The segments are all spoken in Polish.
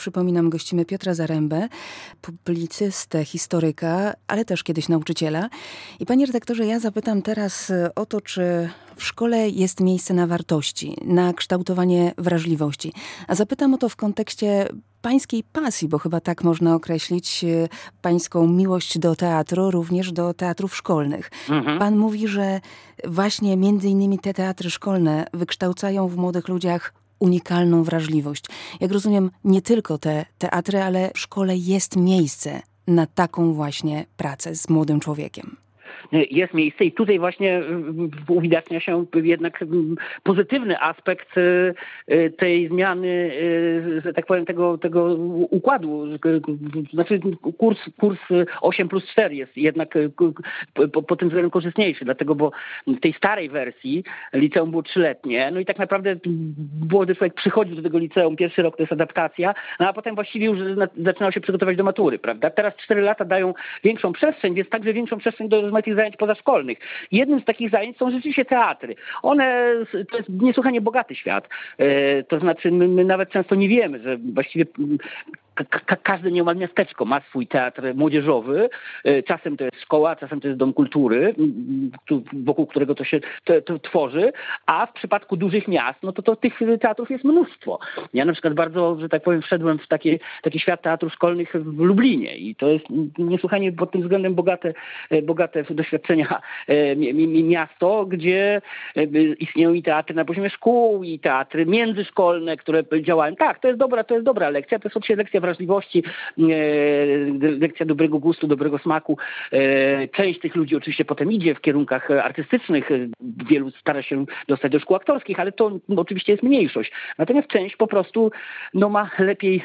przypominam, gościmy Piotra Zarębę, publicystę, historyka, ale też kiedyś nauczyciela. I panie redaktorze, ja zapytam teraz o to, czy w szkole jest miejsce na wartości, na kształtowanie wrażliwości. A zapytam o to w kontekście pańskiej pasji, bo chyba tak można określić pańską miłość do teatru, również do teatrów szkolnych. Pan mówi, że właśnie między innymi te teatry szkolne wykształcają w młodych ludziach unikalną wrażliwość. Jak rozumiem, nie tylko te teatry, ale w szkole jest miejsce na taką właśnie pracę z młodym człowiekiem. Jest miejsce i tutaj właśnie uwidacznia się jednak pozytywny aspekt tej zmiany, że tak powiem, tego układu. Znaczy kurs 8+4 jest jednak pod tym względem korzystniejszy, dlatego, bo w tej starej wersji liceum było 3-letnie, no i tak naprawdę młody człowiek przychodził do tego liceum, pierwszy rok to jest adaptacja, no a potem właściwie już zaczynał się przygotować do matury, prawda? Teraz 4 lata dają większą przestrzeń, więc także większą przestrzeń do rozmaitych zajęć pozaszkolnych. Jednym z takich zajęć są rzeczywiście teatry. To jest niesłychanie bogaty świat. To znaczy my nawet często nie wiemy, że właściwie każde nieomal miasteczko ma swój teatr młodzieżowy. Czasem to jest szkoła, czasem to jest dom kultury, wokół którego to się tworzy, a w przypadku dużych miast, no to tych teatrów jest mnóstwo. Ja na przykład bardzo, że tak powiem, wszedłem w taki świat teatrów szkolnych w Lublinie i to jest niesłychanie pod tym względem bogate doświadczenia miasto, gdzie istnieją i teatry na poziomie szkół, i teatry międzyszkolne, które działają. Tak, to jest dobra lekcja, to jest oczywiście lekcja wrażliwości, lekcja dobrego gustu, dobrego smaku. Część tych ludzi oczywiście potem idzie w kierunkach artystycznych, wielu stara się dostać do szkół aktorskich, ale to oczywiście jest mniejszość. Natomiast część po prostu ma lepiej,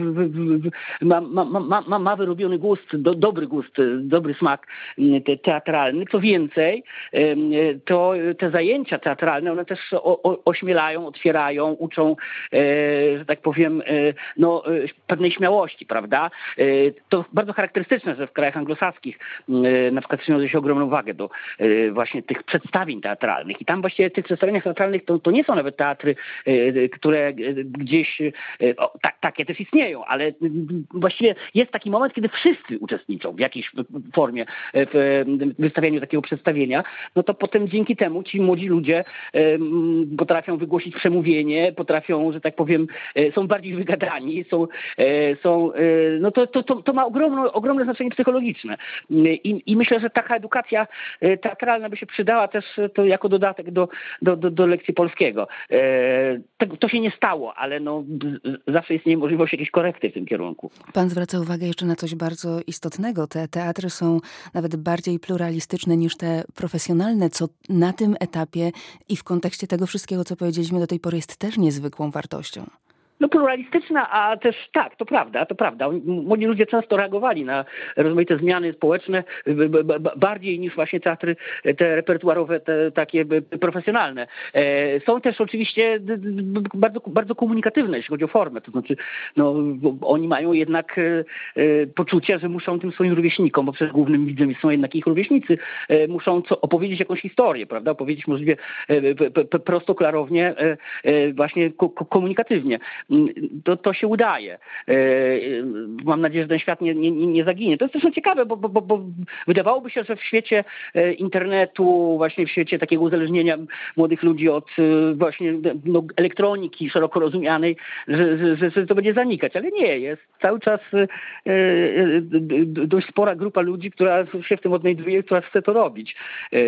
ma wyrobiony gust, dobry gust, dobry smak teatralny. Co więcej, to te zajęcia teatralne, one też ośmielają, otwierają, uczą, że tak powiem, pewnej śmiałości, prawda? To bardzo charakterystyczne, że w krajach anglosaskich na przykład przywiązuje się ogromną wagę do właśnie tych przedstawień teatralnych. I tam właściwie w tych przedstawieniach teatralnych to nie są nawet teatry, które gdzieś, takie też istnieją, ale właściwie jest taki moment, kiedy wszyscy uczestniczą w jakiejś formie w wystawianiu takiego przedstawienia, no to potem dzięki temu ci młodzi ludzie potrafią wygłosić przemówienie, potrafią, że tak powiem, są bardziej wygadani, to ma ogromne znaczenie psychologiczne. I myślę, że taka edukacja teatralna by się przydała też to jako dodatek do lekcji polskiego. To się nie stało, ale zawsze istnieje możliwość jakiejś korekty w tym kierunku. Pan zwraca uwagę jeszcze na coś bardzo istotnego. Te teatry są nawet bardziej pluralistyczne niż te profesjonalne, co na tym etapie i w kontekście tego wszystkiego, co powiedzieliśmy do tej pory, jest też niezwykłą wartością. Pluralistyczna, a też tak, to prawda. Młodzi ludzie często reagowali na rozmaite zmiany społeczne bardziej niż właśnie teatry te repertuarowe, te takie profesjonalne. Są też oczywiście bardzo, bardzo komunikatywne, jeśli chodzi o formę. To znaczy, oni mają jednak poczucie, że muszą tym swoim rówieśnikom, bo przecież głównym widzem są jednak ich rówieśnicy, muszą opowiedzieć jakąś historię, prawda? Opowiedzieć możliwie prosto, klarownie, właśnie komunikatywnie. To się udaje. Mam nadzieję, że ten świat nie zaginie. To jest też ciekawe, bo wydawałoby się, że w świecie internetu, właśnie w świecie takiego uzależnienia młodych ludzi od właśnie elektroniki szeroko rozumianej, że to będzie zanikać. Ale nie, jest cały czas dość spora grupa ludzi, która się w tym odnajduje, która chce to robić.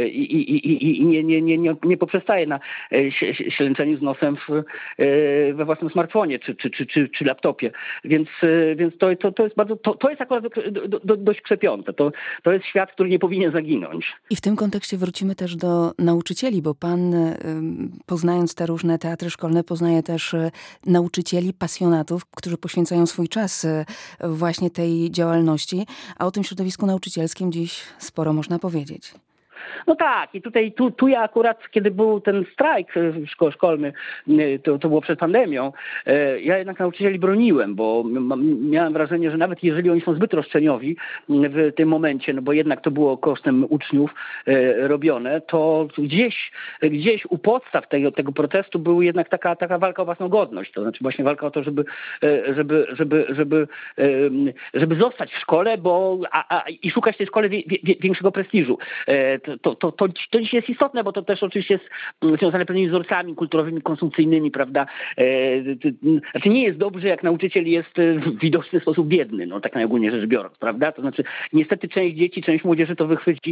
I nie poprzestaje na ślęczeniu z nosem we własnym smartfonie czy laptopie. Więc to jest bardzo, to jest akurat dość krzepiące. To jest świat, który nie powinien zaginąć. I w tym kontekście wrócimy też do nauczycieli, bo pan, poznając te różne teatry szkolne, poznaje też nauczycieli, pasjonatów, którzy poświęcają swój czas właśnie tej działalności, a o tym środowisku nauczycielskim dziś sporo można powiedzieć. No tak, i tu ja akurat, kiedy był ten strajk szkolny, to było przed pandemią, ja jednak nauczycieli broniłem, bo miałem wrażenie, że nawet jeżeli oni są zbyt roszczeniowi w tym momencie, no bo jednak to było kosztem uczniów robione, to gdzieś u podstaw tego protestu był jednak taka walka o własną godność, to znaczy właśnie walka o to, żeby zostać w szkole, i szukać w tej szkole większego prestiżu. To dziś jest istotne, bo to też oczywiście jest związane z pewnymi wzorcami kulturowymi, konsumpcyjnymi, prawda? Znaczy nie jest dobrze, jak nauczyciel jest w widoczny sposób biedny, no tak najogólniej rzecz biorąc, prawda? To znaczy niestety część dzieci, część młodzieży to wychwyci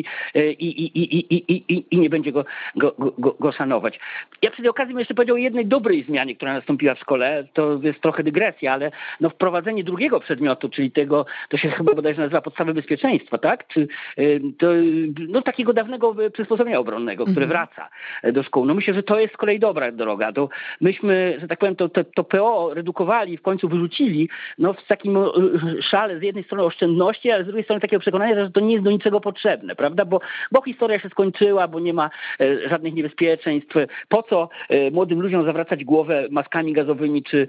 i nie będzie go szanować. Ja przy tej okazji bym jeszcze powiedział o jednej dobrej zmianie, która nastąpiła w szkole. To jest trochę dygresja, ale no wprowadzenie drugiego przedmiotu, czyli tego, to się chyba bodajże nazywa podstawy bezpieczeństwa, tak? Czy takiego dawnego przysposobienia obronnego, które wraca do szkół. No myślę, że to jest z kolei dobra droga. To myśmy, że tak powiem, to PO redukowali i w końcu wyrzucili, no w takim szale z jednej strony oszczędności, ale z drugiej strony takiego przekonania, że to nie jest do niczego potrzebne, prawda? Bo historia się skończyła, bo nie ma żadnych niebezpieczeństw. Po co młodym ludziom zawracać głowę maskami gazowymi, czy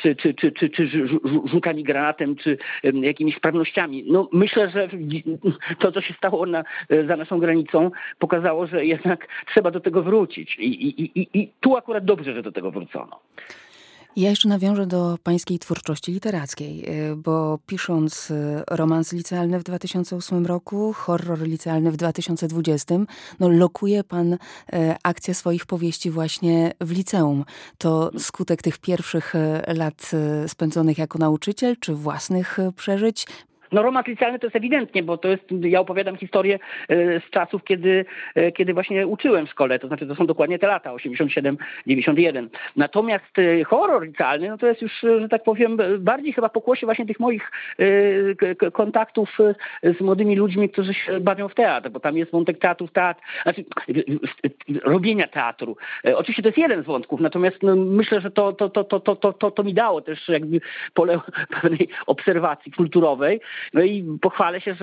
rzutami granatem, czy jakimiś sprawnościami? No myślę, że to, co się stało za naszą granicą, pokazało, że jednak trzeba do tego wrócić. I tu akurat dobrze, że do tego wrócono. Ja jeszcze nawiążę do pańskiej twórczości literackiej, bo pisząc romans licealny w 2008 roku, horror licealny w 2020, no lokuje pan akcję swoich powieści właśnie w liceum. To skutek tych pierwszych lat spędzonych jako nauczyciel, czy własnych przeżyć? No romans licealny to jest ewidentnie, bo ja opowiadam historię z czasów, kiedy właśnie uczyłem w szkole, to znaczy to są dokładnie te lata, 87-91. Natomiast horror licealny, no to jest już, że tak powiem, bardziej chyba pokłosie właśnie tych moich kontaktów z młodymi ludźmi, którzy się bawią w teatr, bo tam jest wątek teatru, znaczy robienia teatru. Oczywiście to jest jeden z wątków, natomiast no, myślę, że to mi dało też jakby pole pewnej obserwacji kulturowej. No i pochwalę się,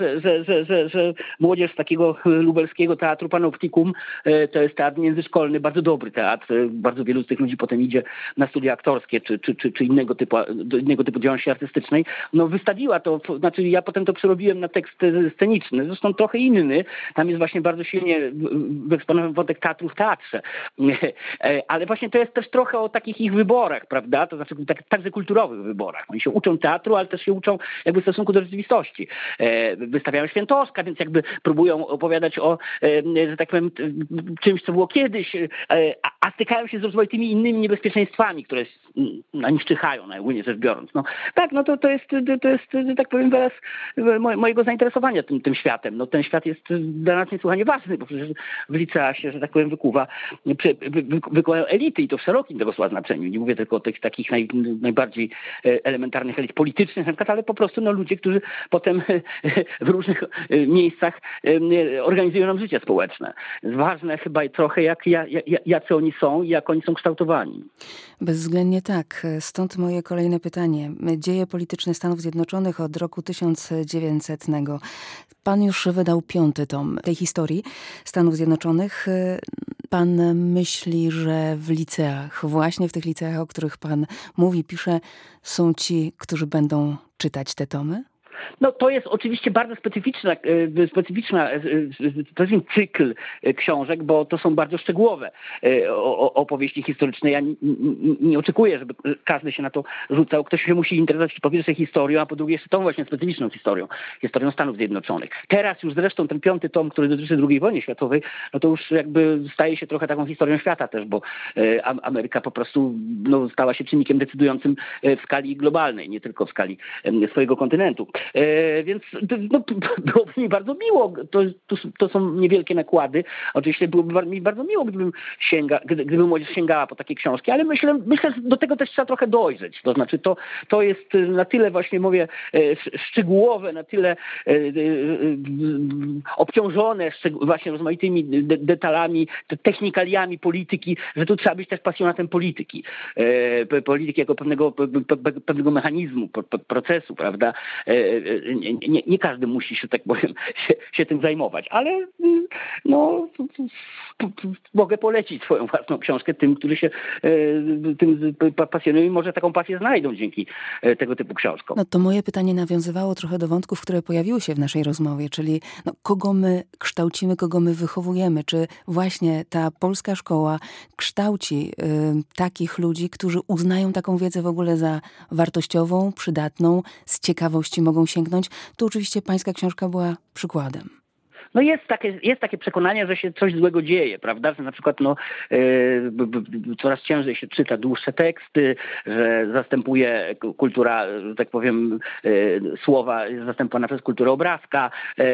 że młodzież z takiego lubelskiego teatru Panoptikum, to jest teatr międzyszkolny, bardzo dobry teatr. Bardzo wielu z tych ludzi potem idzie na studia aktorskie czy innego typu działalności artystycznej. No wystawiła to, znaczy ja potem to przerobiłem na tekst sceniczny, zresztą trochę inny. Tam jest właśnie bardzo silnie wyeksponowany wątek teatru w teatrze. Ale właśnie to jest też trochę o takich ich wyborach, prawda? To znaczy także kulturowych wyborach. Oni się uczą teatru, ale też się uczą jakby w stosunku do rzeczywistości. Wystawiają Świętoszka, więc jakby próbują opowiadać o, że tak powiem, czymś, co było kiedyś, a stykają się z rozmaitymi innymi niebezpieczeństwami, które na nich czyhają, najogólniej rzecz biorąc. No tak, no to jest, że tak powiem, wyraz mojego zainteresowania tym światem. No ten świat jest dla nas niesłychanie ważny, bo przecież w liceach się, że tak powiem, wykuwają elity i to w szerokim tego słowa znaczeniu. Nie mówię tylko o tych takich najbardziej elementarnych elit politycznych na przykład, ale po prostu no, ludzie, którzy potem w różnych miejscach organizują nam życie społeczne. Jest ważne chyba trochę, jacy oni są i jak oni są kształtowani. Bezwzględnie tak. Stąd moje kolejne pytanie. Dzieje polityczne Stanów Zjednoczonych od roku 1900. Pan już wydał 5. tom tej historii Stanów Zjednoczonych. Pan myśli, że w liceach, właśnie w tych liceach, o których pan mówi, pisze, są ci, którzy będą czytać te tomy? No to jest oczywiście bardzo specyficzny cykl książek, bo to są bardzo szczegółowe opowieści historyczne. Ja nie oczekuję, żeby każdy się na to rzucał. Ktoś się musi interesować po pierwsze historią, a po drugie jeszcze tą właśnie specyficzną historią Stanów Zjednoczonych. Teraz już zresztą ten 5. tom, który dotyczy II wojny światowej, no to już jakby staje się trochę taką historią świata też, bo Ameryka po prostu no, stała się czynnikiem decydującym w skali globalnej, nie tylko w skali swojego kontynentu. Więc no, byłoby mi bardzo miło, to są niewielkie nakłady, oczywiście byłoby mi bardzo miło, gdyby młodzież sięgała po takie książki, ale myślę, że do tego też trzeba trochę dojrzeć, to znaczy to jest na tyle właśnie mówię szczegółowe, na tyle obciążone właśnie rozmaitymi detalami, technikaliami polityki, że tu trzeba być też pasjonatem polityki jako pewnego mechanizmu, procesu, prawda, nie każdy musi, że tak powiem, się tym zajmować, ale no, mogę polecić swoją własną książkę tym, którzy się tym pasjonują i może taką pasję znajdą dzięki tego typu książkom. No to moje pytanie nawiązywało trochę do wątków, które pojawiły się w naszej rozmowie, czyli kogo my kształcimy, kogo my wychowujemy. Czy właśnie ta polska szkoła kształci takich ludzi, którzy uznają taką wiedzę w ogóle za wartościową, przydatną, z ciekawości mogą sięgnąć? Tu oczywiście pańska książka była przykładem. No jest takie przekonanie, że się coś złego dzieje, prawda? Że na przykład coraz ciężej się czyta dłuższe teksty, że zastępuje kultura, że tak powiem, słowa jest zastępowana przez kulturę obrazka.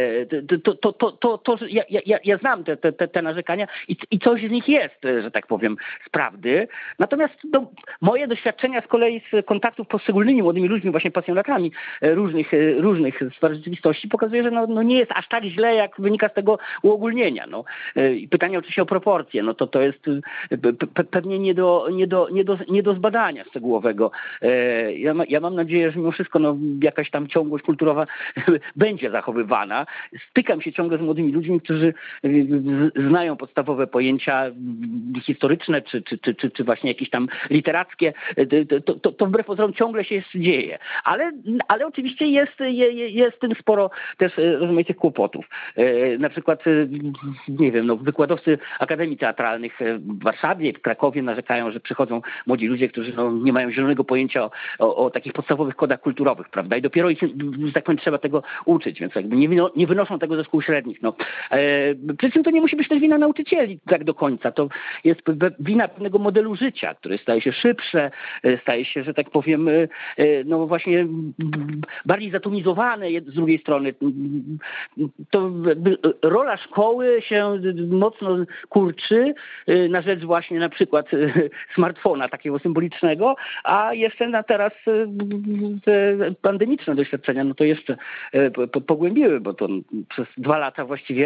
Ja znam te narzekania i coś z nich jest, że tak powiem, z prawdy. Natomiast moje doświadczenia z kolei z kontaktów z poszczególnymi młodymi ludźmi, właśnie pasjonatami różnych sfer rzeczywistości pokazuje, że nie jest aż tak źle, jak wynika z tego uogólnienia. Pytanie oczywiście o proporcje, to jest pewnie nie do zbadania szczegółowego. Ja mam nadzieję, że mimo wszystko jakaś tam ciągłość kulturowa będzie zachowywana. Stykam się ciągle z młodymi ludźmi, którzy znają podstawowe pojęcia historyczne, czy właśnie jakieś tam literackie. To wbrew pozorom ciągle się jeszcze dzieje. Ale oczywiście jest w tym sporo też rozmaitych kłopotów. Na przykład, nie wiem, wykładowcy Akademii Teatralnych w Warszawie, w Krakowie narzekają, że przychodzą młodzi ludzie, którzy nie mają zielonego pojęcia o takich podstawowych kodach kulturowych, prawda? I dopiero ich, że tak powiem, trzeba tego uczyć, więc jakby nie wynoszą tego ze szkół średnich. Przy czym to nie musi być też wina nauczycieli tak do końca. To jest wina pewnego modelu życia, który staje się szybsze, staje się, że tak powiem, właśnie bardziej zatomizowane z drugiej strony. To rola szkoły się mocno kurczy na rzecz właśnie na przykład smartfona takiego symbolicznego, a jeszcze teraz te pandemiczne doświadczenia, to jeszcze pogłębiły, bo to przez 2 lata właściwie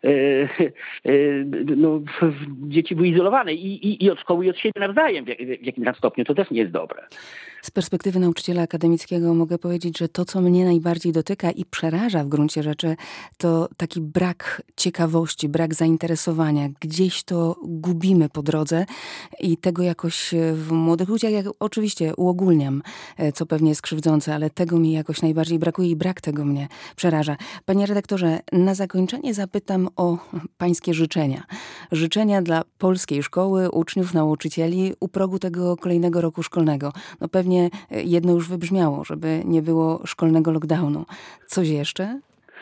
dzieci były izolowane i od szkoły, i od siebie nawzajem w jakimś tam stopniu. To też nie jest dobre. Z perspektywy nauczyciela akademickiego mogę powiedzieć, że to, co mnie najbardziej dotyka i przeraża w gruncie rzeczy, to taki brak ciekawości, brak zainteresowania. Gdzieś to gubimy po drodze i tego jakoś w młodych ludziach, oczywiście uogólniam, co pewnie jest krzywdzące, ale tego mi jakoś najbardziej brakuje i brak tego mnie przeraża. Panie redaktorze, na zakończenie zapytam o pańskie życzenia. Życzenia dla polskiej szkoły, uczniów, nauczycieli u progu tego kolejnego roku szkolnego. Pewnie jedno już wybrzmiało, żeby nie było szkolnego lockdownu. Coś jeszcze?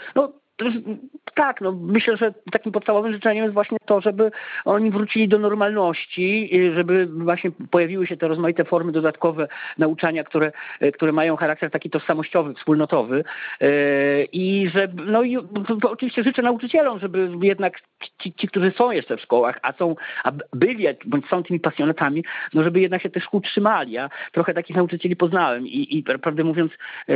Tak, myślę, że takim podstawowym życzeniem jest właśnie to, żeby oni wrócili do normalności, żeby właśnie pojawiły się te rozmaite formy dodatkowe nauczania, które mają charakter taki tożsamościowy, wspólnotowy. I że, oczywiście życzę nauczycielom, żeby jednak ci, którzy są jeszcze w szkołach, a byli bądź są tymi pasjonatami, żeby jednak się tych szkół trzymali. Ja trochę takich nauczycieli poznałem i prawdę mówiąc,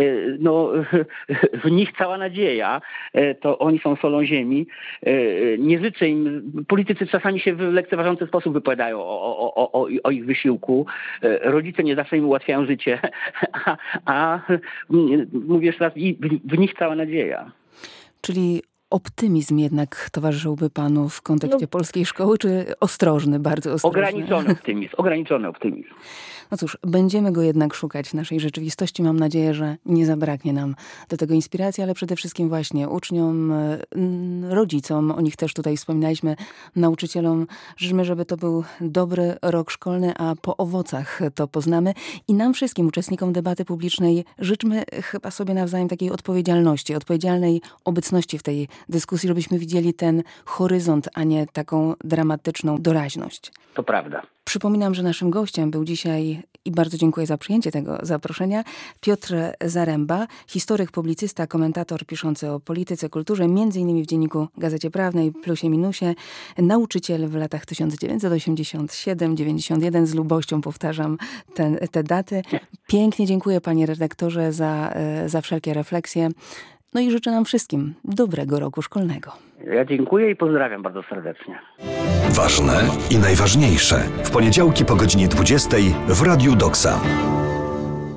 w nich cała nadzieja. To oni są solą ziemi. Nie życzę im, politycy czasami się w lekceważący sposób wypowiadają o ich wysiłku. Rodzice nie zawsze im ułatwiają życie, a mówię jeszcze raz, w nich cała nadzieja. Czyli optymizm jednak towarzyszyłby panu w kontekście polskiej szkoły, czy ostrożny, bardzo ostrożny? Ograniczony optymizm. No cóż, będziemy go jednak szukać w naszej rzeczywistości. Mam nadzieję, że nie zabraknie nam do tego inspiracji, ale przede wszystkim właśnie uczniom, rodzicom, o nich też tutaj wspominaliśmy, nauczycielom. Życzmy, żeby to był dobry rok szkolny, a po owocach to poznamy. I nam wszystkim, uczestnikom debaty publicznej, życzmy chyba sobie nawzajem takiej odpowiedzialności, odpowiedzialnej obecności w tej dyskusji, żebyśmy widzieli ten horyzont, a nie taką dramatyczną doraźność. To prawda. Przypominam, że naszym gościem był dzisiaj, i bardzo dziękuję za przyjęcie tego zaproszenia, Piotr Zaręba, historyk, publicysta, komentator piszący o polityce, kulturze, m.in. w Dzienniku Gazecie Prawnej, Plusie Minusie, nauczyciel w latach 1987-91, z lubością powtarzam te daty. Pięknie dziękuję, panie redaktorze, za wszelkie refleksje. No i życzę nam wszystkim dobrego roku szkolnego. Ja dziękuję i pozdrawiam bardzo serdecznie. Ważne i najważniejsze w poniedziałki po godzinie 20 w Radiu Doksa.